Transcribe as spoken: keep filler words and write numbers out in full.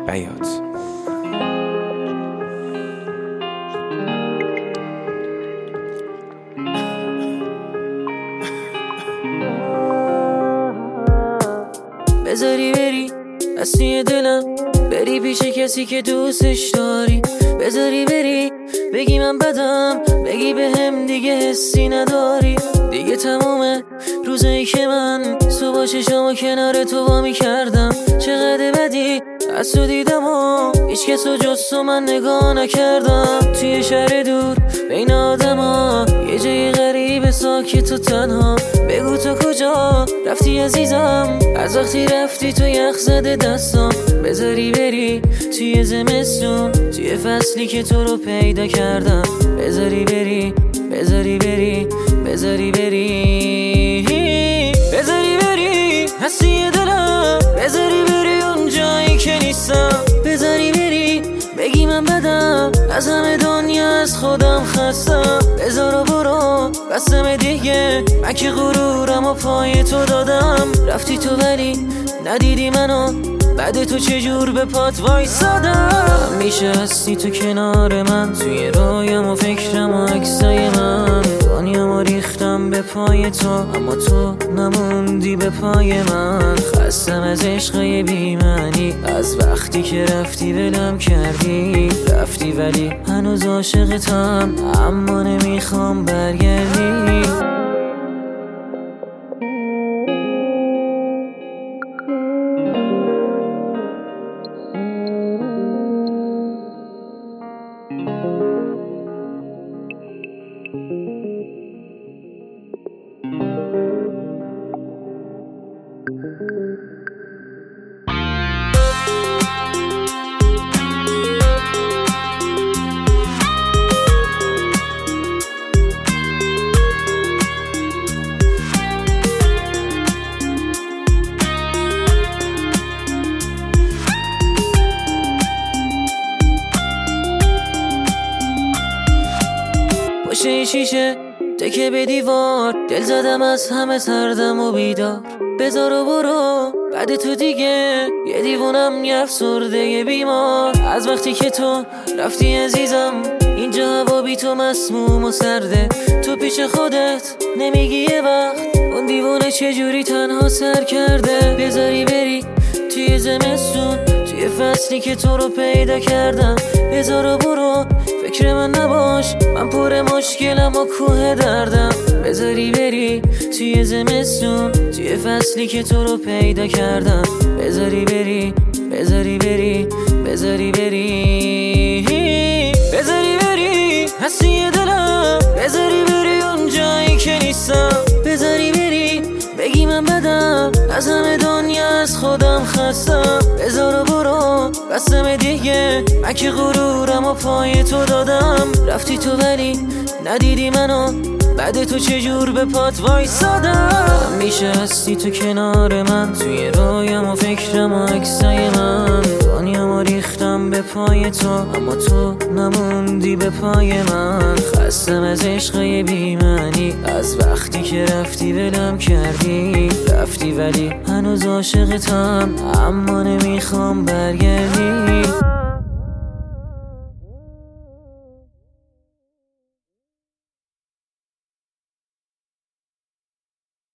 بیات. بذاری بری از توی دلم، بری پیش کسی که دوستش داری. بذاری بری بگی من بدم، بگی به هم دیگه حسی نداری. دیگه تمومه روزایی که من صبح چشامو کنار تو وا میکردم. چقدر بدی از تو دیدم و هیچ کسو جز تو من نگاه نکردم. توی شهر دور بین آدما، یه جای غریب ساکت و تنها. بگو تو کجا رفتی عزیزم، از وقتی رفتی تو یخ زده دستم. بذاری بری توی زمستون، توی فصلی که تو رو پیدا کردم. بذاری بری بذاری بری بذاری بری بذاری بری هستی دلم. بذاری بری اون جایی که نیستم. بذاری بری بگی من بدم، از همه دنیا از خودم خستم. بذارو برو بستم دیگه، من که غرورم و پای تو دادم. رفتی تو ولی ندیدی منو، بعد تو چجور به پات وایسادم. میشه هستی تو کنار من، توی رویم و فکرم و عکسای من. دنیامو ریختم به پای تو، اما تو نموندی به پای من. خستم از عشقای بی‌معنی، از وقتی که رفتی ولم کردی. رفتی ولی هنوز عاشقتم، اما نمیخوام برگردی. پشت شیشه تکه به دیوار، دل زدم از همه سردم و بیدار. بذارو برو بعد تو دیگه، یه دیوونم یه افسرده یه بیمار. از وقتی که تو رفتی عزیزم، اینجا هوا بی تو مسموم و سرده. تو پیش خودت نمیگی یه وقت اون دیوونه چجوری تنها سر کرده. بذاری بری توی زمستون، توی فصلی که تو رو پیدا کردم. بذارو برو فکر من نباش، من پر مشکلم و کوه دردم. بذاری بری توی زمستون، توی فصلی که تو رو پیدا کردم. بذاری بری بذاری بری بذاری بری بذاری بری هستی دلم. بذاری بری اون جایی که نیستم. بذاری بری بگی من بدم، از همه دنیا از خودم خستم. بذارو برو بستم دیگه، من که غرورم و پای تو دادم. رفتی تو ولی ندیدی منو، بعد تو چجور به پات وایسادم. میشه هستی تو کنار من، توی رویم و فکرم و عکسای من. دنیامو ریختم به پای تو، اما تو نموندی به پای من. خستم از عشقای بی‌معنی، از وقتی که رفتی ولم کردی. رفتی ولی هنوز عاشقتم، اما نمیخوام برگردی.